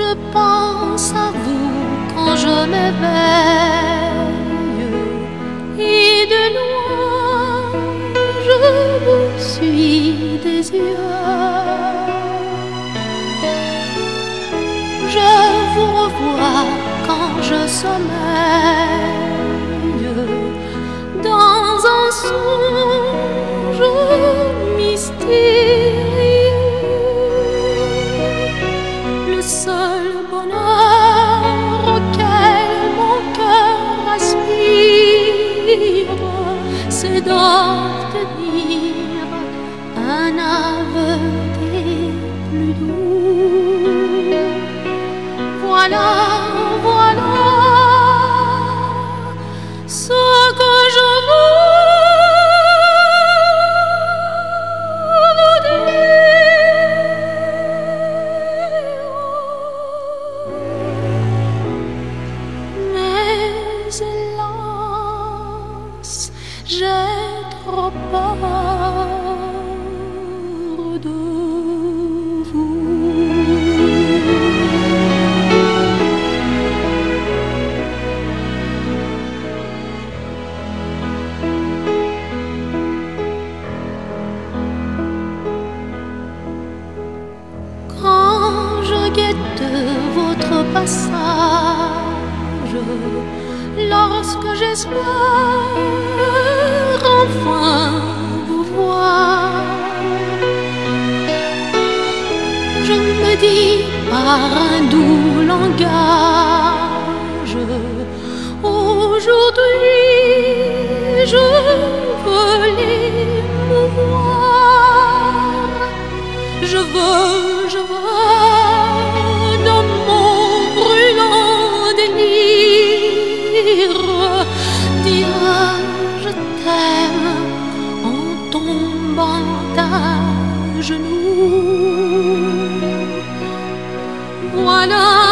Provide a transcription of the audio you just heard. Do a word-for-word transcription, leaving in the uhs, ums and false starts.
je pense à vous quand je m'éveille, et de loin je vous suis des yeux. Je vous revois quand je sommeille, dans un songe mystérieux. Le seul bonheur auquel mon cœur aspire, c'est d'obtenir un aveu des plus doux. Voilà, voilà ce que je veux vous dire. Mais hélas, j'ai trop peur de vous. Guette votre passage, lorsque j'espère enfin vous voir, je me dis par un doux langage, aujourd'hui je veux l'émouvoir. Je veux, je veux dire je t'aime en tombant à genoux. Voilà